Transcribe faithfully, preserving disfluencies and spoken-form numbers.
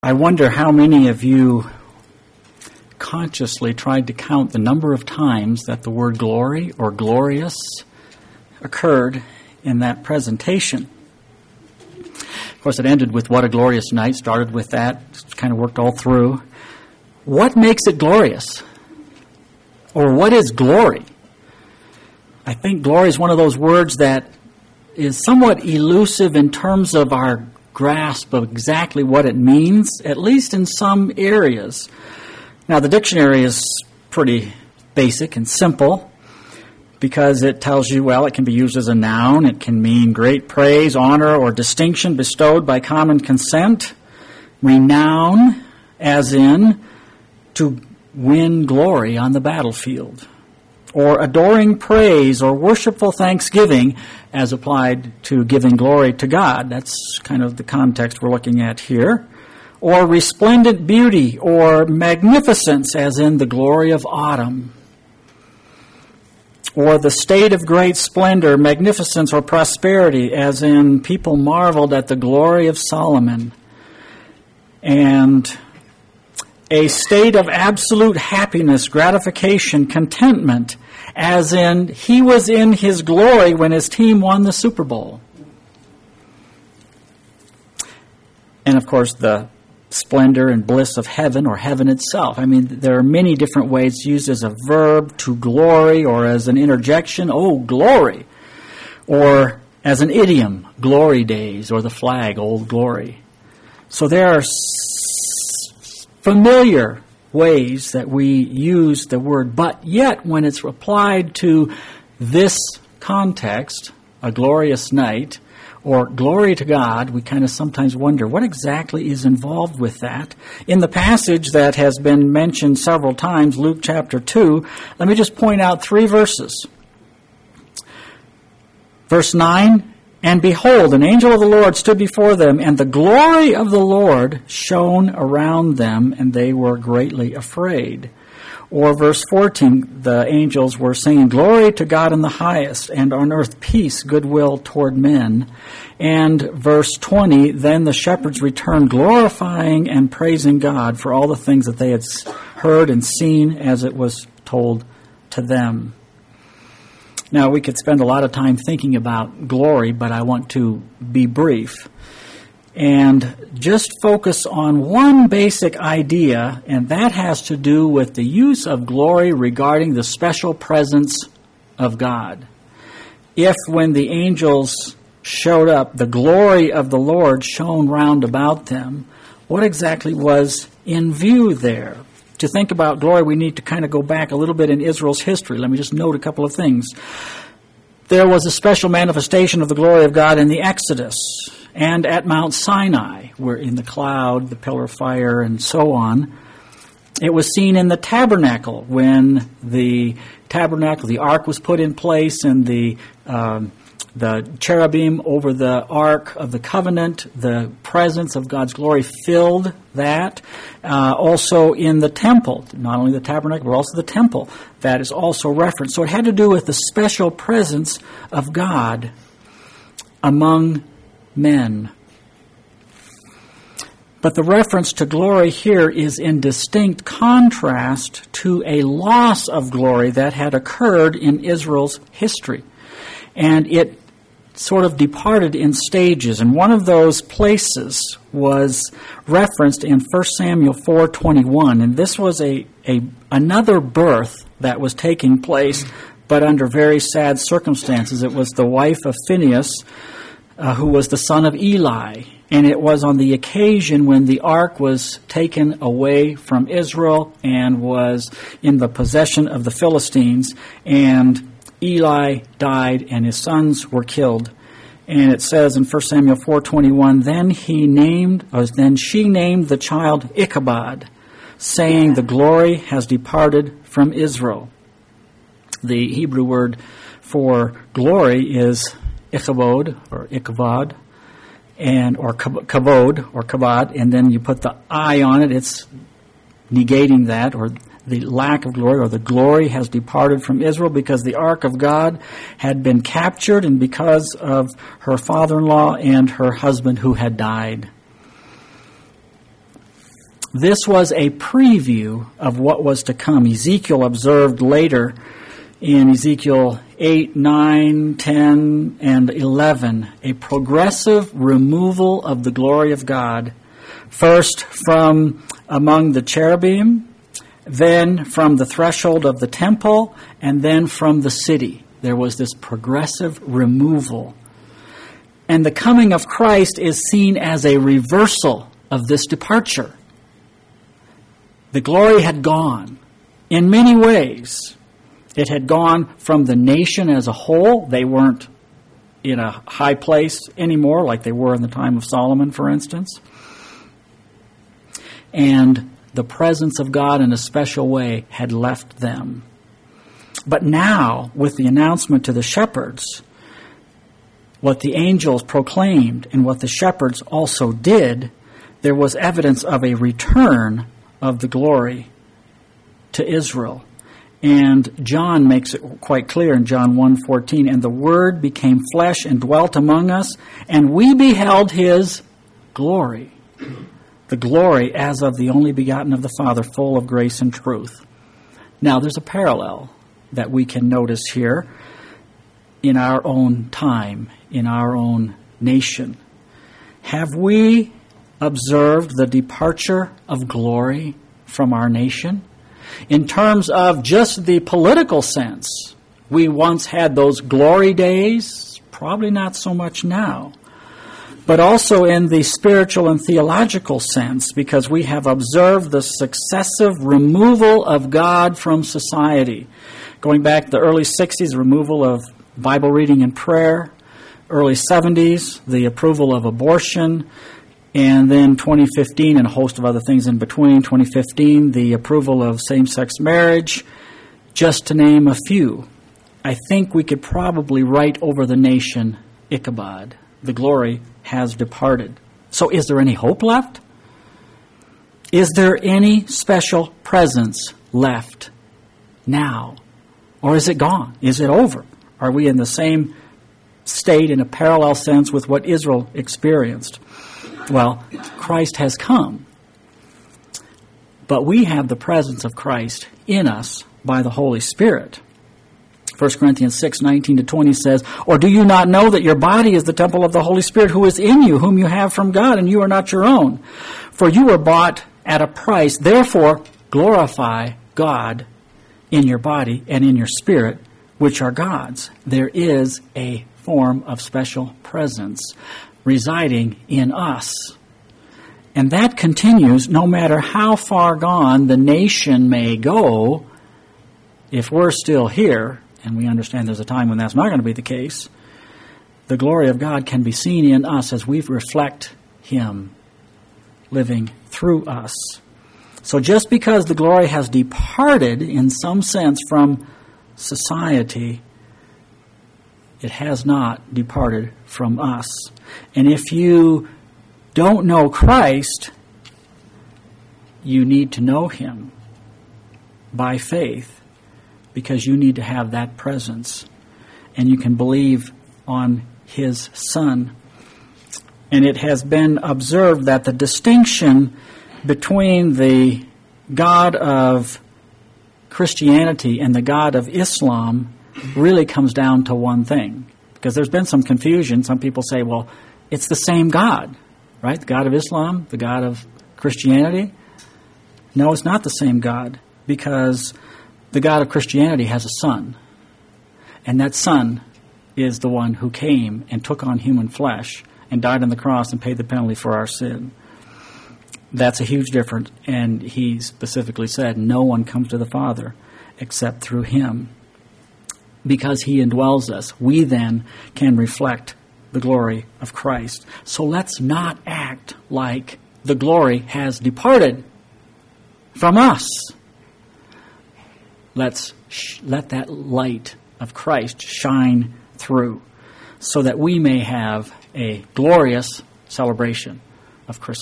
I wonder how many of you consciously tried to count the number of times that the word glory or glorious occurred in that presentation. Of course, it ended with what a glorious night, started with that, kind of worked all through. What makes it glorious? Or what is glory? I think glory is one of those words that is somewhat elusive in terms of our grasp of exactly what it means, at least in some areas. Now, the dictionary is pretty basic and simple because it tells you, well, it can be used as a noun. It can mean great praise, honor, or distinction bestowed by common consent. Renown, as in to win glory on the battlefield. Or adoring praise or worshipful thanksgiving as applied to giving glory to God. That's kind of the context we're looking at here. Or resplendent beauty or magnificence as in the glory of autumn. Or the state of great splendor, magnificence, or prosperity as in people marveled at the glory of Solomon. And a state of absolute happiness, gratification, contentment, as in he was in his glory when his team won the Super Bowl. And of course, the splendor and bliss of heaven or heaven itself. I mean, there are many different ways used as a verb, to glory, or as an interjection, oh, glory. Or as an idiom, glory days, or the flag, old glory. So there are familiar ways that we use the word, but yet when it's applied to this context, a glorious night, or glory to God, we kind of sometimes wonder what exactly is involved with that. In the passage that has been mentioned several times, Luke chapter two, let me just point out three verses. Verse nine, and behold, an angel of the Lord stood before them, and the glory of the Lord shone around them, and they were greatly afraid. Or verse fourteen, the angels were saying, glory to God in the highest, and on earth peace, goodwill toward men. And verse twenty, then the shepherds returned, glorifying and praising God for all the things that they had heard and seen as it was told to them. Now, we could spend a lot of time thinking about glory, but I want to be brief and just focus on one basic idea, and that has to do with the use of glory regarding the special presence of God. If when the angels showed up, the glory of the Lord shone round about them, what exactly was in view there? To think about glory, we need to kind of go back a little bit in Israel's history. Let me just note a couple of things. There was a special manifestation of the glory of God in the Exodus and at Mount Sinai, where in the cloud, the pillar of fire, and so on. It was seen in the tabernacle when the tabernacle, the ark was put in place, and the um, the cherubim over the ark of the covenant, the presence of God's glory filled that. Uh, also in the temple, not only the tabernacle, but also the temple, that is also referenced. So it had to do with the special presence of God among men. But the reference to glory here is in distinct contrast to a loss of glory that had occurred in Israel's history. And it sort of departed in stages. And one of those places was referenced in First Samuel four twenty-one. And this was a, a another birth that was taking place, but under very sad circumstances. It was the wife of Phinehas, uh, who was the son of Eli. And it was on the occasion when the ark was taken away from Israel and was in the possession of the Philistines, and Eli died and his sons were killed. And it says in First Samuel four twenty-one, then he named, or then she named the child Ichabod, saying, the glory has departed from Israel. The Hebrew word for glory is Ichabod, or Ichabod, and or kavod, or kabod, and then you put the I on it, it's negating that, or the lack of glory, or the glory has departed from Israel, because the ark of God had been captured, and because of her father-in-law and her husband who had died. This was a preview of what was to come. Ezekiel observed later in Ezekiel eight, nine, ten, and eleven, a progressive removal of the glory of God, first from among the cherubim, then from the threshold of the temple, and then from the city. There was this progressive removal. And the coming of Christ is seen as a reversal of this departure. The glory had gone in many ways. It had gone from the nation as a whole. They weren't in a high place anymore like they were in the time of Solomon, for instance. And the presence of God in a special way had left them. But now, with the announcement to the shepherds, what the angels proclaimed and what the shepherds also did, there was evidence of a return of the glory to Israel. And John makes it quite clear in John one fourteen, and the Word became flesh and dwelt among us, and we beheld His glory. The glory as of the only begotten of the Father, full of grace and truth. Now, there's a parallel that we can notice here in our own time, in our own nation. Have we observed the departure of glory from our nation? In terms of just the political sense, we once had those glory days, probably not so much now. But also in the spiritual and theological sense, because we have observed the successive removal of God from society. Going back to the early sixties, removal of Bible reading and prayer. Early seventies, the approval of abortion. And then twenty fifteen, and a host of other things in between. twenty fifteen, the approval of same-sex marriage, just to name a few. I think we could probably write over the nation, Ichabod. The glory has departed. So is there any hope left? Is there any special presence left now? Or is it gone? Is it over? Are we in the same state in a parallel sense with what Israel experienced? Well, Christ has come. But we have the presence of Christ in us by the Holy Spirit. First Corinthians six, nineteen to twenty says, "Or do you not know that your body is the temple of the Holy Spirit who is in you, whom you have from God, and you are not your own? For you were bought at a price. Therefore, glorify God in your body and in your spirit, which are God's." There is a form of special presence residing in us. And that continues no matter how far gone the nation may go. If we're still here, and we understand there's a time when that's not going to be the case, the glory of God can be seen in us as we reflect Him living through us. So just because the glory has departed in some sense from society, it has not departed from us. And if you don't know Christ, you need to know Him by faith, because you need to have that presence. And you can believe on His Son. And it has been observed that the distinction between the God of Christianity and the God of Islam really comes down to one thing. Because there's been some confusion. Some people say, well, it's the same God, right? The God of Islam, the God of Christianity. No, it's not the same God, because the God of Christianity has a son. And that son is the one who came and took on human flesh and died on the cross and paid the penalty for our sin. That's a huge difference. And He specifically said, no one comes to the Father except through Him. Because He indwells us, we then can reflect the glory of Christ. So let's not act like the glory has departed from us. Let's sh- let that light of Christ shine through, so that we may have a glorious celebration of Christmas.